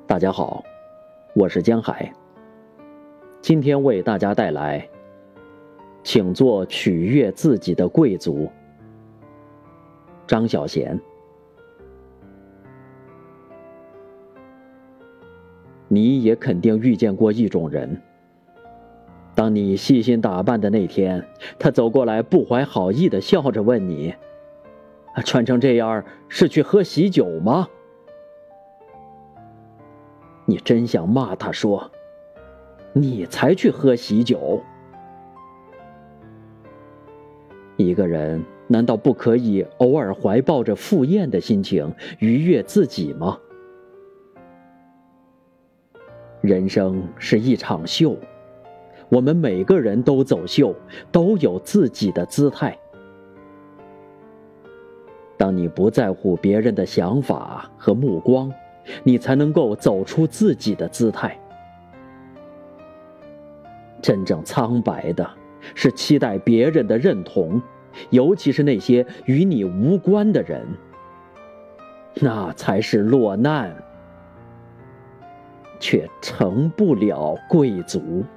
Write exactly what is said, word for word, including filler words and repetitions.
大家好，我是江海。今天为大家带来请做取悦自己的贵族，张小娴。你也肯定遇见过一种人，当你细心打扮的那天，他走过来不怀好意地笑着问你，穿成这样是去喝喜酒吗？你真想骂他说，你才去喝喜酒。一个人难道不可以偶尔怀抱着赴宴的心情愉悦自己吗？人生是一场秀，我们每个人都走秀，都有自己的姿态。当你不在乎别人的想法和目光，你才能够走出自己的姿态。真正苍白的是期待别人的认同，尤其是那些与你无关的人，那才是落难，却成不了贵族。